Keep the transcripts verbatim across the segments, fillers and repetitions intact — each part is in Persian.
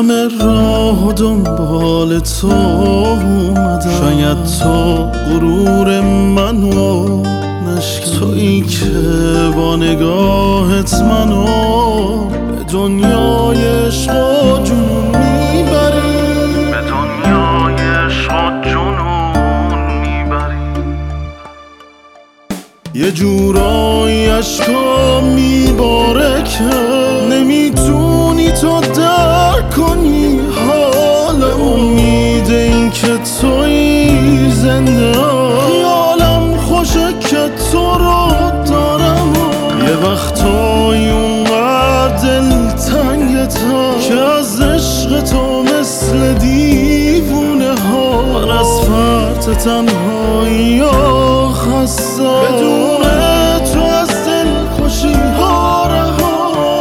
همه راه دنبال تو اومدم، شاید تو غرور منو نشکنی، تویی که با نگاهت منو به دنیای عشق و جنون میبری، به دنیای عشق و جنون میبری. یه جورایی عشقا میباره که نمیتونی تو درک کنی حالم، امید این که تویی زنده، خیالم خوشه که تو رو دارم. یه وقتایی اونقدر دلتنگتم که از عشق تو مثل دیوونه ها من از فرط تنهایی ها خسته، بدون تو از دل خوشی ها رها.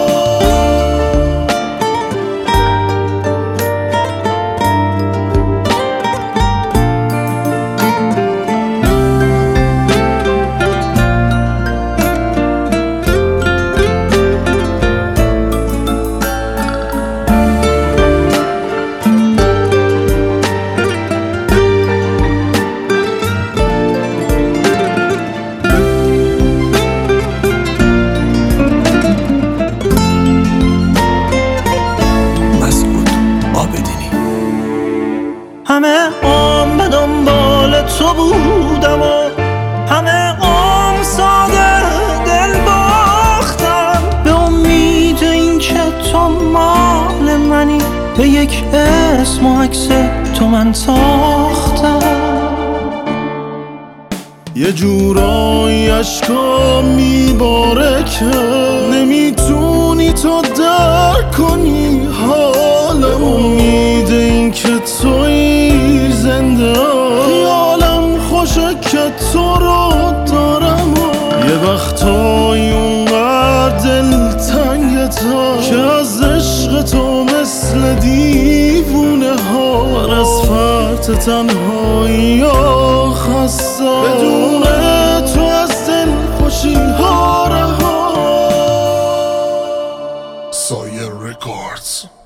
همه عمر به دنبال تو بودم و همه عمر ساده دل باختم، به امید این که تو مال منی، به یک اسم و عکس تو من ساختم. یه جورایی عشقا میباره که نمیتونی تو درک کنی حالم، امید این که تویی زنده، خیالم خوشه که تو رو دارم. یه وقتایی اونقدر دلتنگتم که از عشق تو مثل دیوونه ها من از فرط تنهایی ها خسته، بدون تو از دل خوشی ها رها. سایه رکوردز.